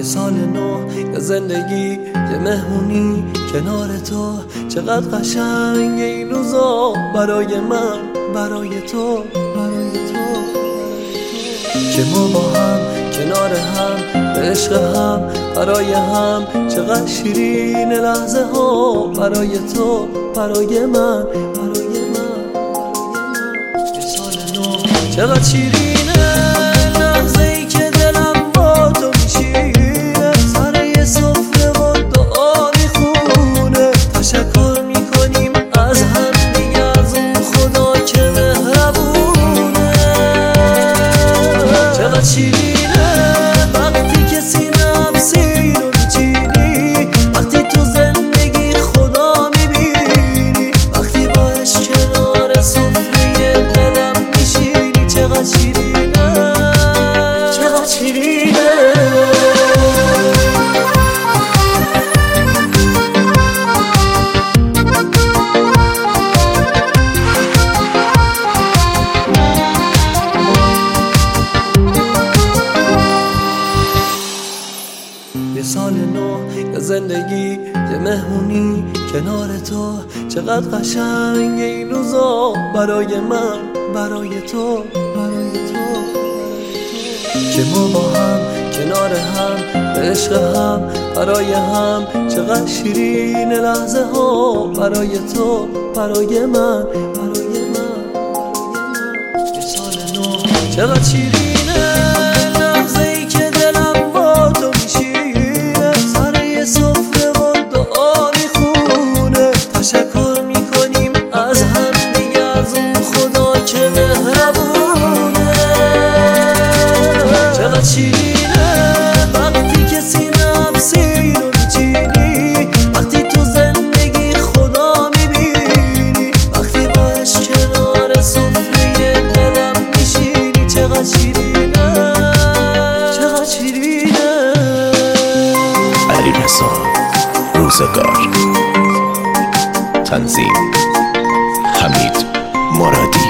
یه سال نو، یه زندگی، یه مهمونی کنار تو. چقدر قشنگه این روزا برای من، برای تو، برای تو که ما با هم کنار هم، به عشق هم، برای هم. چقدر شیرین لحظه ها برای تو، برای من، برای من. یه سال نو، چقدر شیرینه لحظه ای که دلم با تو میشینه. سر یه سفره و دعا میخونه، تشکر میکنیم از هم دیگه، از اون خدا که مهربونه. چقدر شیرینه وقتی که سینه‌ام سیر رو میچینی، وقتی تو زندگی خدا میبینی، وقتی با عشق کنار سفره دلم میشینی. چقدر شیرینه، چقدر شیرینه. یه سال نو، یه زندگی، یه مهمونی کنار تو. چقدر قشنگه این روزا برای من، برای تو، برای تو که ما با هم کنار هم، به عشق هم، برای هم. چقدر شیرین لحظه ها برای تو، برای من، برای من. یه سال نو، چقدر شیرینه لحظه ای که دلم با تو میشینه. سر یه سفره و دعا میخونه، تشکر میکنیم از هم دیگه، از اون خدا که مهربونه. چقدر شیرینه وقتی که سینه‌ام سیر رو میچینی، وقتی تو زندگی خدا میبینی، وقتی با عشق کنار سفره دلم میشینی. چقدر شیرینه، چقدر شیرینه. علیرضا روزگار، تنظیم حمید مرادی.